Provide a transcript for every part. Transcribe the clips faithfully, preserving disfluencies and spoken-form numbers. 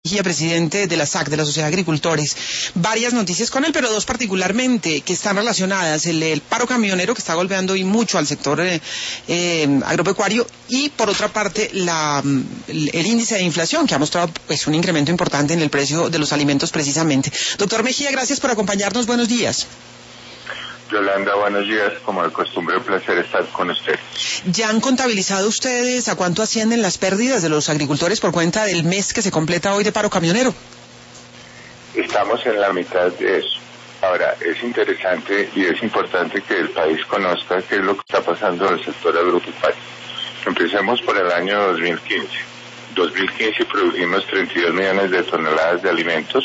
Presidente de la S A C, de la Sociedad de Agricultores, varias noticias con él, pero dos particularmente que están relacionadas: el, el paro camionero, que está golpeando y mucho al sector eh, eh, agropecuario, y por otra parte la, el, el índice de inflación, que ha mostrado pues un incremento importante en el precio de los alimentos precisamente. Doctor Mejía, gracias por acompañarnos, buenos días. Yolanda, buenos días. Como de costumbre, un placer estar con usted. ¿Ya han contabilizado ustedes a cuánto ascienden las pérdidas de los agricultores por cuenta del mes que se completa hoy de paro camionero? Estamos en la mitad de eso. Ahora, es interesante y es importante que el país conozca qué es lo que está pasando en el sector agropecuario. Empecemos por el año dos mil quince. dos mil quince produjimos treinta y dos millones de toneladas de alimentos.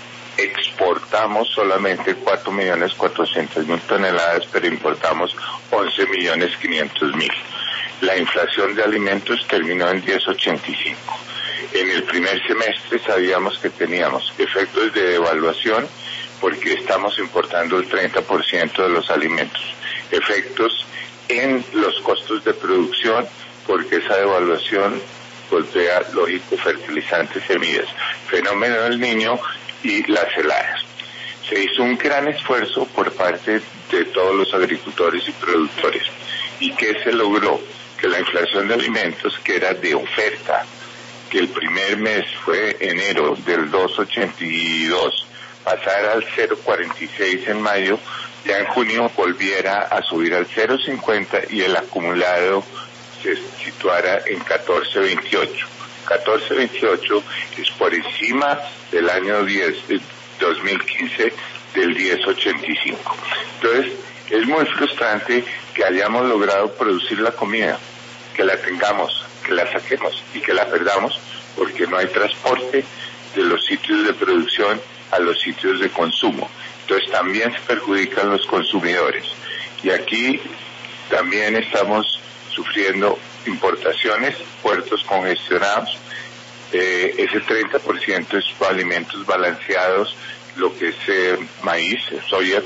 Exportamos solamente cuatro millones cuatrocientas mil toneladas, pero importamos once millones quinientos mil. La inflación de alimentos terminó en diez coma ochenta y cinco. En el primer semestre sabíamos que teníamos efectos de devaluación porque estamos importando el treinta por ciento de los alimentos. Efectos en los costos de producción porque esa devaluación golpea, lógico, fertilizantes, semillas. Fenómeno del Niño y las heladas. Se hizo un gran esfuerzo por parte de todos los agricultores y productores. ¿Y qué se logró? Que la inflación de alimentos, que era de oferta, que el primer mes fue enero del dos coma ochenta y dos, pasara al cero coma cuarenta y seis en mayo, ya en junio volviera a subir al cero coma cincuenta y el acumulado se situara en catorce coma veintiocho. catorce coma veintiocho es por encima del año diez, dos mil quince del diez coma ochenta y cinco. Entonces, es muy frustrante que hayamos logrado producir la comida, que la tengamos, que la saquemos y que la perdamos porque no hay transporte de los sitios de producción a los sitios de consumo. Entonces, también se perjudican los consumidores. Y aquí también estamos sufriendo importaciones, puertos congestionados, eh, ese treinta por ciento es alimentos balanceados, lo que es eh, maíz, soya,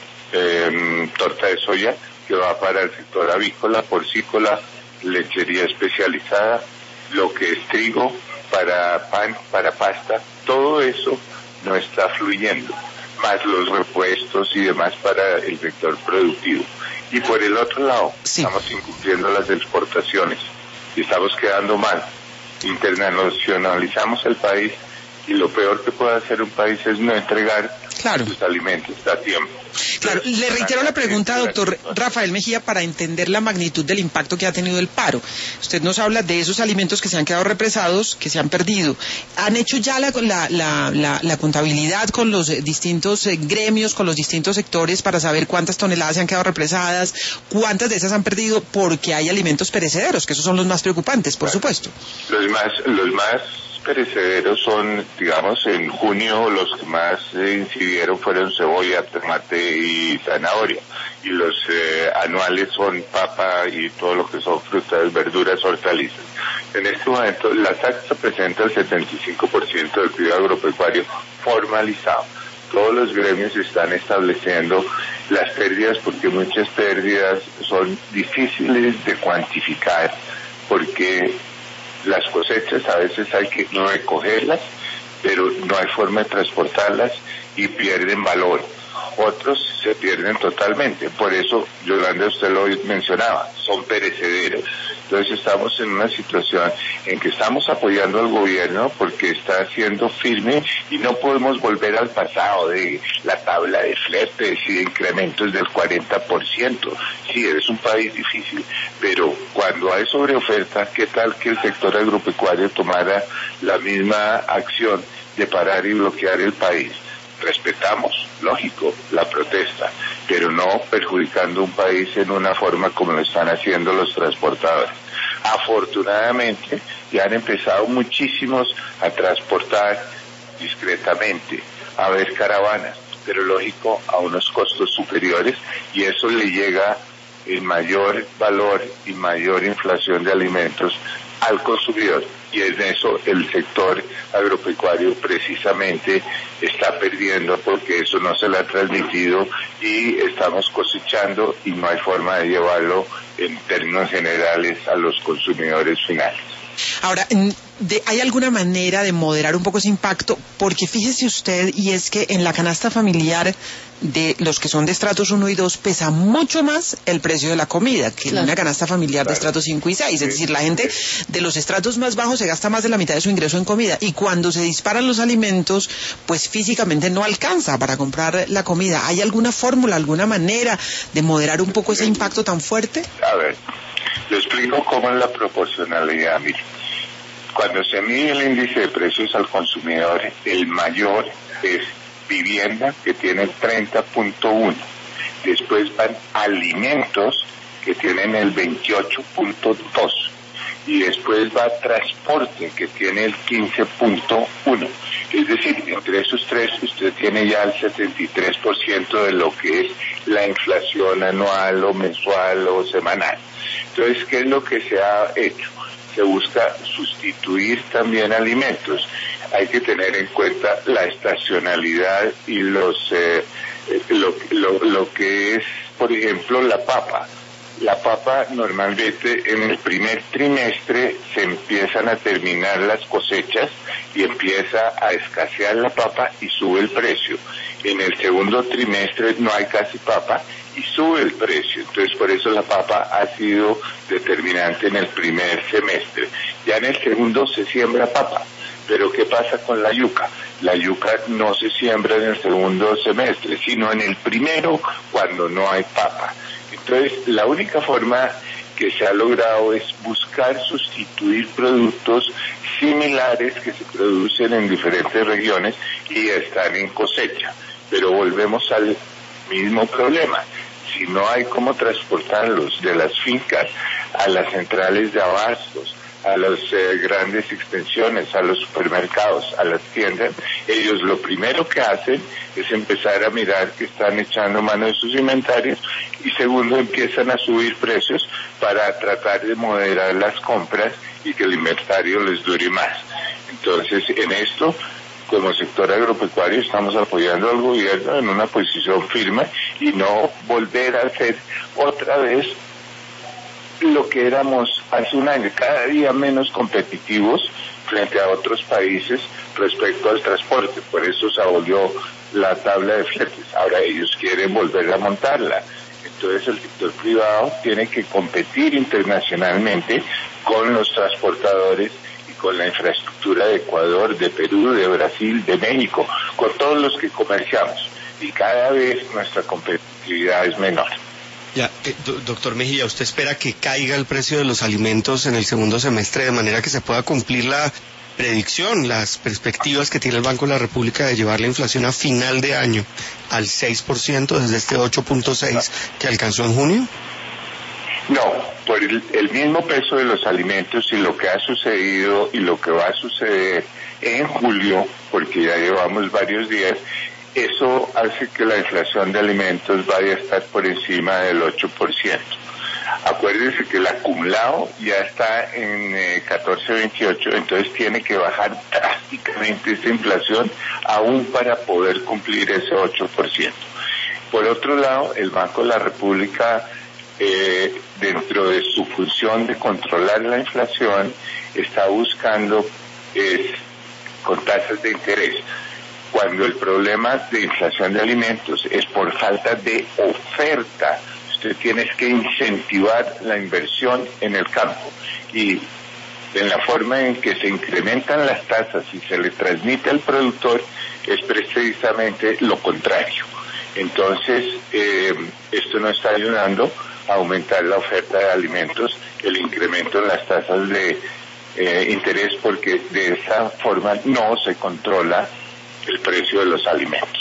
eh, torta de soya, que va para el sector avícola, porcícola, lechería especializada, lo que es trigo, para pan, para pasta, todo eso no está fluyendo, más los repuestos y demás para el sector productivo. Y por el otro lado, sí, estamos incumpliendo las exportaciones y estamos quedando mal. Internacionalizamos el país y lo peor que puede hacer un país es no entregar claro. sus alimentos a tiempo. Claro, le reitero la pregunta, doctor Rafael Mejía, para entender la magnitud del impacto que ha tenido el paro. Usted nos habla de esos alimentos que se han quedado represados, que se han perdido. ¿Han hecho ya la, la, la, la, la contabilidad con los distintos eh, gremios, con los distintos sectores, para saber cuántas toneladas se han quedado represadas, cuántas de esas han perdido porque hay alimentos perecederos, que esos son los más preocupantes, por claro. supuesto? Los más, los más perecederos son, digamos, en junio los que más eh, incidieron fueron cebolla, tomate y zanahoria, y los eh, anuales son papa y todo lo que son frutas, verduras, hortalizas. En este momento la S A C presenta el setenta y cinco por ciento del cuidado agropecuario formalizado. Todos los gremios están estableciendo las pérdidas porque muchas pérdidas son difíciles de cuantificar porque las cosechas a veces hay que no recogerlas, pero no hay forma de transportarlas y pierden valor. Otros se pierden totalmente. Por eso, Yolanda, usted lo mencionaba, son perecederos. Entonces estamos en una situación en que estamos apoyando al gobierno porque está siendo firme y no podemos volver al pasado de la tabla de fletes y de incrementos del cuarenta por ciento. Sí, es un país difícil, pero cuando hay sobreoferta, ¿qué tal que el sector agropecuario tomara la misma acción de parar y bloquear el país? Respetamos, lógico, la protesta, pero no perjudicando un país en una forma como lo están haciendo los transportadores. Afortunadamente, ya han empezado muchísimos a transportar discretamente, a ver caravanas, pero lógico, a unos costos superiores, y eso le llega en mayor valor y mayor inflación de alimentos al consumidor. Y en eso el sector agropecuario precisamente está perdiendo porque eso no se le ha transmitido y estamos cosechando y no hay forma de llevarlo en términos generales a los consumidores finales. Ahora, de, ¿hay alguna manera de moderar un poco ese impacto? Porque fíjese usted, y es que en la canasta familiar de los que son de estratos uno y dos pesa mucho más el precio de la comida que claro. en una canasta familiar claro. de estratos cinco y seis. Es decir, la gente de los estratos más bajos se gasta más de la mitad de su ingreso en comida, y cuando se disparan los alimentos, pues físicamente no alcanza para comprar la comida. ¿Hay alguna fórmula, alguna manera de moderar un poco ese impacto tan fuerte? A ver, le explico cómo es la proporcionalidad. Mire, cuando se mide el índice de precios al consumidor, el mayor es vivienda, que tiene treinta punto uno. Después van alimentos, que tienen el veintiocho punto dos. Y después va transporte, que tiene el quince punto uno. Es decir, entre esos tres usted tiene ya el setenta y tres por ciento de lo que es la inflación anual o mensual o semanal. Entonces, ¿qué es lo que se ha hecho? Se busca sustituir también alimentos. Hay que tener en cuenta la estacionalidad y los eh, lo, lo, lo que es, por ejemplo, la papa. La papa normalmente en el primer trimestre se empiezan a terminar las cosechas y empieza a escasear la papa y sube el precio. En el segundo trimestre no hay casi papa y sube el precio. Entonces, por eso la papa ha sido determinante en el primer semestre. Ya en el segundo se siembra papa. Pero ¿qué pasa con la yuca? La yuca no se siembra en el segundo semestre, sino en el primero, cuando no hay papa. Entonces, la única forma que se ha logrado es buscar sustituir productos similares que se producen en diferentes regiones y están en cosecha. Pero volvemos al mismo problema. Si no hay cómo transportarlos de las fincas a las centrales de abastos, a las eh, grandes extensiones, a los supermercados, a las tiendas, ellos lo primero que hacen es empezar a mirar que están echando mano de sus inventarios, y segundo, empiezan a subir precios para tratar de moderar las compras y que el inventario les dure más. Entonces, en esto, como sector agropecuario, estamos apoyando al gobierno en una posición firme y no volver a hacer otra vez lo que éramos hace un año, cada día menos competitivos frente a otros países respecto al transporte. Por eso se abolió la tabla de fletes. Ahora ellos quieren volver a montarla. Entonces el sector privado tiene que competir internacionalmente con los transportadores y con la infraestructura de Ecuador, de Perú, de Brasil, de México, con todos los que comerciamos. Y cada vez nuestra competitividad es menor. Ya, eh, do, doctor Mejía, ¿usted espera que caiga el precio de los alimentos en el segundo semestre de manera que se pueda cumplir la predicción, las perspectivas que tiene el Banco de la República de llevar la inflación a final de año al seis por ciento desde este ocho punto seis por ciento que alcanzó en junio? No, por el, el mismo peso de los alimentos y lo que ha sucedido y lo que va a suceder en julio, porque ya llevamos varios días, eso hace que la inflación de alimentos vaya a estar por encima del ocho por ciento. Acuérdense que el acumulado ya está en eh, catorce veintiocho, entonces tiene que bajar drásticamente esta inflación aún para poder cumplir ese ocho por ciento. Por otro lado, el Banco de la República, eh, dentro de su función de controlar la inflación, está buscando eh, con tasas de interés. Cuando el problema de inflación de alimentos es por falta de oferta, usted tiene que incentivar la inversión en el campo, y en la forma en que se incrementan las tasas y se le transmite al productor es precisamente lo contrario. Entonces, eh, esto no está ayudando a aumentar la oferta de alimentos, el incremento en las tasas de eh, interés, porque de esa forma no se controla el precio de los alimentos.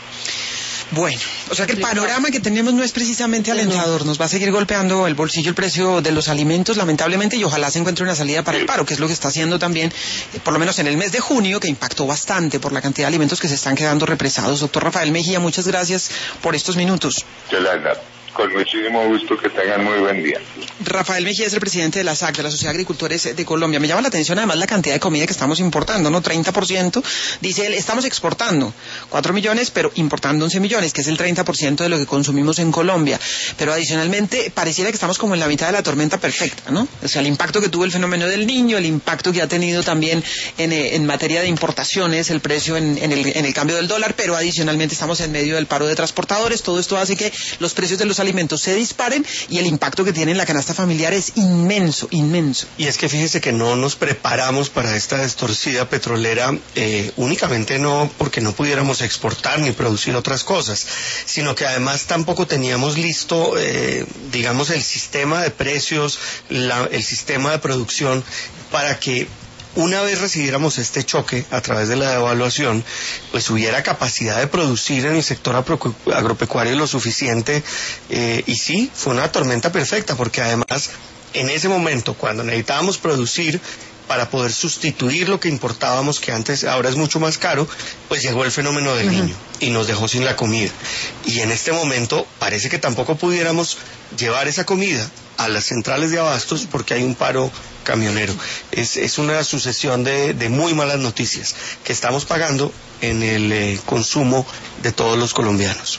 Bueno, o sea que el panorama que tenemos no es precisamente alentador, nos va a seguir golpeando el bolsillo el precio de los alimentos, lamentablemente, y ojalá se encuentre una salida para el paro, que es lo que está haciendo también, eh, por lo menos en el mes de junio, que impactó bastante por la cantidad de alimentos que se están quedando represados. Doctor Rafael Mejía, muchas gracias por estos minutos. Yolanda, Con muchísimo gusto, que tengan muy buen día. Rafael Mejía es el presidente de la S A C, de la Sociedad de Agricultores de Colombia. Me llama la atención además la cantidad de comida que estamos importando, ¿no? treinta por ciento, dice él, estamos exportando cuatro millones, pero importando once millones, que es el treinta por ciento de lo que consumimos en Colombia. Pero adicionalmente, pareciera que estamos como en la mitad de la tormenta perfecta, ¿no? O sea, el impacto que tuvo el fenómeno del Niño, el impacto que ha tenido también en, en materia de importaciones, el precio en, en, el, en el cambio del dólar, pero adicionalmente estamos en medio del paro de transportadores. Todo esto hace que los precios de los alimentos se disparen y el impacto que tiene en la canasta familiar es inmenso, inmenso. Y es que fíjese que no nos preparamos para esta destorcida petrolera, eh, únicamente no porque no pudiéramos exportar ni producir otras cosas, sino que además tampoco teníamos listo, eh, digamos, el sistema de precios, la, el sistema de producción para que una vez recibiéramos este choque a través de la devaluación, pues hubiera capacidad de producir en el sector agropecuario lo suficiente, eh, y sí, fue una tormenta perfecta, porque además en ese momento, cuando necesitábamos producir para poder sustituir lo que importábamos, que antes, ahora es mucho más caro, pues llegó el fenómeno del Niño y nos dejó sin la comida. Y en este momento parece que tampoco pudiéramos llevar esa comida a las centrales de abastos porque hay un paro camionero. Es, es una sucesión de, de muy malas noticias que estamos pagando en el eh, consumo de todos los colombianos.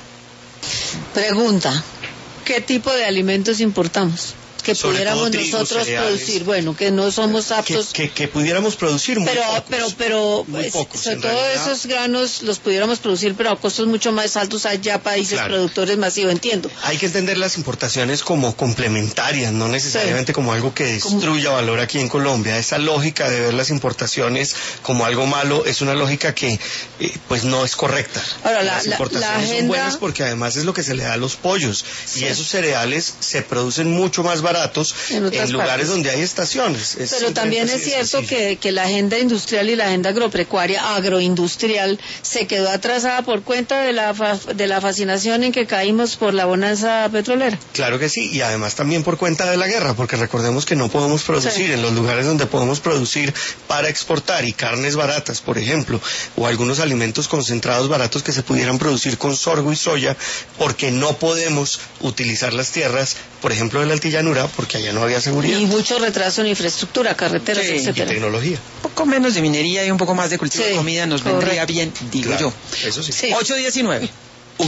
Pregunta, ¿qué tipo de alimentos importamos? Que Sobre pudiéramos trigo, nosotros cereales, producir, bueno, que no somos aptos. Que, que, que pudiéramos producir muy pero, pocos, pero, pero, muy pues, pocos, sobre en todo realidad. esos granos los pudiéramos producir, pero a costos mucho más altos allá, países Claro. productores masivos, entiendo. Hay que entender las importaciones como complementarias, no necesariamente Sí. como algo que destruya valor aquí en Colombia. Esa lógica de ver las importaciones como algo malo es una lógica que eh, pues no es correcta. Ahora, la- las la- importaciones la son agenda- buenas porque además es lo que se le da a los pollos, Sí. y esos cereales se producen mucho más baratos En en, otras lugares partes. donde hay estaciones. Es Pero también simplemente es así de cierto sencillo. que, que la agenda industrial y la agenda agropecuaria, agroindustrial, se quedó atrasada por cuenta de la, fa- de la fascinación en que caímos por la bonanza petrolera. Claro que sí, y además también por cuenta de la guerra, porque recordemos que no podemos producir Sí. en los lugares donde podemos producir para exportar, y carnes baratas, por ejemplo, o algunos alimentos concentrados baratos que se pudieran producir con sorgo y soya, porque no podemos utilizar las tierras, por ejemplo, de la altillanura, porque allá no había seguridad Y mucho retraso en infraestructura, carreteras, Sí, y y etcétera. tecnología. Un poco menos de minería y un poco más de cultivo Sí, de comida nos correcto. vendría bien, digo Claro, yo. eso sí. Sí. ocho diecinueve.